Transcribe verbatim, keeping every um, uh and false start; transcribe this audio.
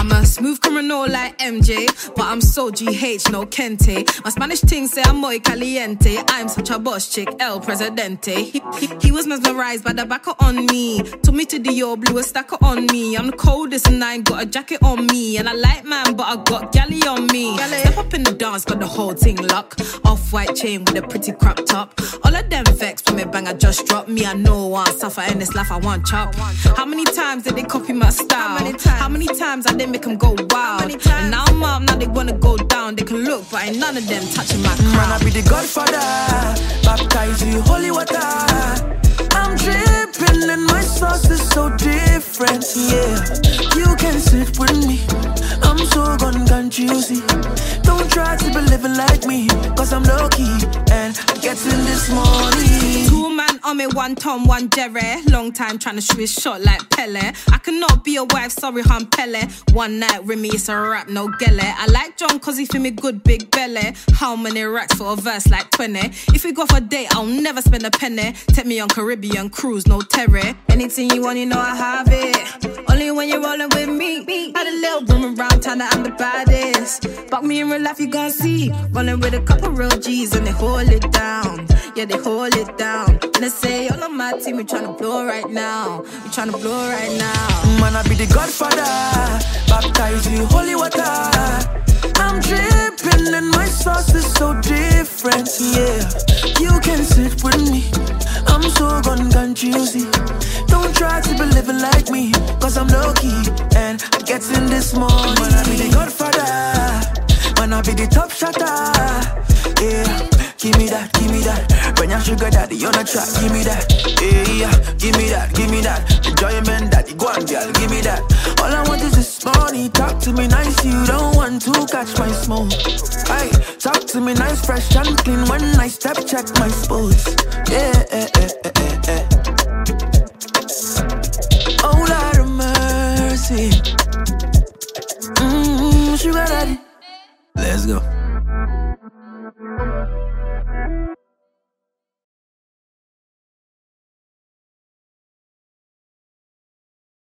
I'm a smooth criminal like M J, but I'm so G H, no Kente. My Spanish ting say I'm muy caliente. I'm such a boss chick, El Presidente. He, he, he was mesmerized by the backer on me. Took me to Dior, blew a stacker on me. I'm the coldest and I ain't got a jacket on me. And I like man, but I got galley on me. Step up in the dance, got the whole thing locked. Off-white chain with a pretty crop top. All of them vex when me bang, I just drop me. I know I want suffer in this life, I want chop. How many times did they copy my style? How many times, How many times I did make them go wild? And now I'm up, now they wanna go down. They can look, but ain't none of them touching my crown. Man, I be the Godfather, baptize you holy water. I'm dripping and my sauce is so different, yeah. You can sit with me, I'm so gun gun juicy. Don't try to be living like me, cause I'm low-key and getting this money. Two man on me, one Tom, one Jerry. Long time trying to shoot his shot like Pele. I cannot be a wife, sorry, I'm Pele. One night with me, it's a rap, no gele. I like John cause he feel me good, big belly. How many racks for a verse like twenty? If we go for a date, I'll never spend a penny. Take me on Caribbean cruise, no terror. Anything you want, you know I have it. Only when you're rolling with me. Had a little room around town that I'm the baddest. Fuck me in real life, you gon' see. Rolling with a couple real G's and they hold it down. Yeah, they hold it down. And they say, all of my team, we tryna blow right now. We tryna blow right now. Man, I be the Godfather, baptize you holy water. I'm dripping and my sauce is so different, yeah. You can sit with me, I'm so gun gun juicy. Don't try to be living like me, cause I'm low-key and getting this money. Man, I be the Godfather, man, I be the top shotter, yeah. Give me that, give me that. When your sugar daddy on the track, give me that. Yeah, give me that, give me that. Enjoyment daddy, go on girl, give me that. All I want is this money. Talk to me nice, you don't want to catch my smoke. Hey, talk to me nice, fresh and clean. When I step check my sports. Yeah, eh, eh, eh, eh, eh. Oh Lord of mercy. Mmm, sugar daddy. Let's go.